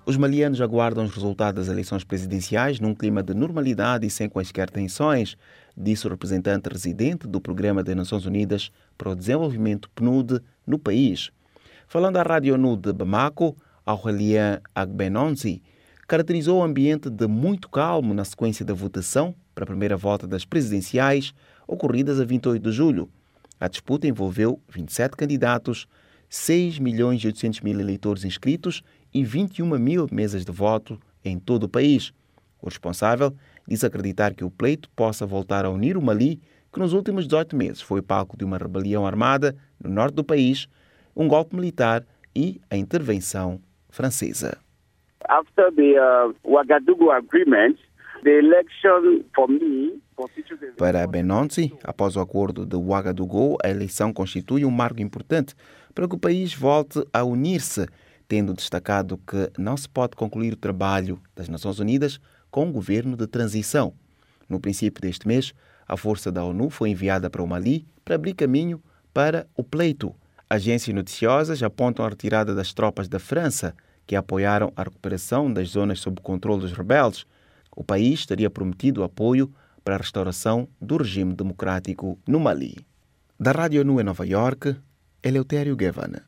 Os malianos aguardam os resultados das eleições presidenciais num clima de normalidade e sem quaisquer tensões, disse o representante residente do Programa das Nações Unidas para o Desenvolvimento PNUD no país. Falando à Rádio ONU de Bamako, Aurélien Agbenonzi caracterizou o ambiente de muito calmo na sequência da votação para a primeira volta das presidenciais, ocorridas a 28 de julho. A disputa envolveu 27 candidatos, 6.800.000 eleitores inscritos e 21.000 mesas de voto em todo o país. O responsável diz acreditar que o pleito possa voltar a unir o Mali, que nos últimos 18 meses foi palco de uma rebelião armada no norte do país, um golpe militar e a intervenção francesa. After the Ouagadougou agreement, the election for me Para Benonzi, após o acordo de Ouagadougou, a eleição constitui um marco importante para que o país volte a unir-se, tendo destacado que não se pode concluir o trabalho das Nações Unidas com um governo de transição. No princípio deste mês, a força da ONU foi enviada para o Mali para abrir caminho para o pleito. Agências noticiosas apontam a retirada das tropas da França, que apoiaram a recuperação das zonas sob controle dos rebeldes. O país teria prometido apoio para a restauração do regime democrático no Mali. Da Rádio ONU em Nova Iorque, Eleutério Guevara.